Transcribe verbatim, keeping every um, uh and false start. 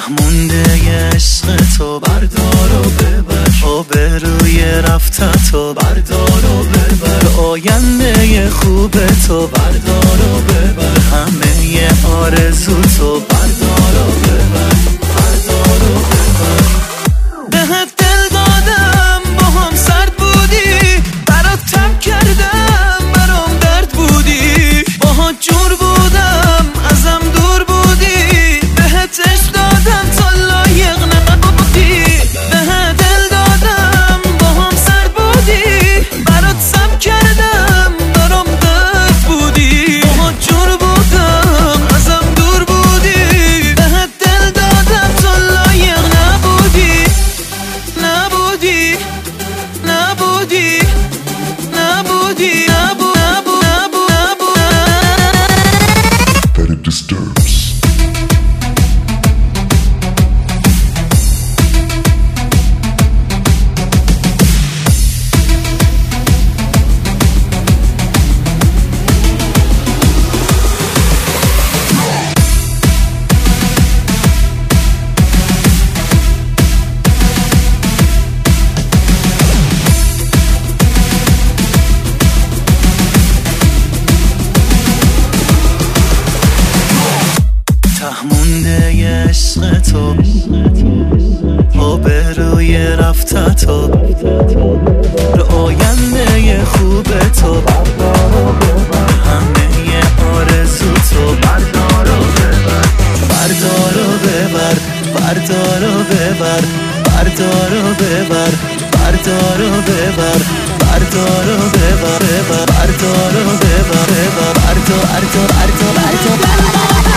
مونده عشق تو بردار و ببر، آبروی رفتت و بردار و ببر، آینده خوب تو بردار و ببر، همه آرزو تو بردار و ببر، بردار و ببر. بهت دل دادم با هم سرد بودی، برات تب کردم برام درد بودی، باهات جور بودم ازم دور بودی، بهت عشق دادم تا لایق نبودی. بهت دل دادم با هم سرد بودی، برات سب کردم برام درد بودی، باهات جور بودم ازم دور بودی، بهت دل دادم تا لایق نبودی، نبودی نبودی نبودی نبودی that it disturbs. مونده عشق تو، آبروی رفتت و آینده خوب تو، همه آرزو تو بردار و ببر، بردار و ببر، بردار و ببر، بردار و ببر، بردار و ببر، بردار و ببر، بردار و ببر، بردار و ببر.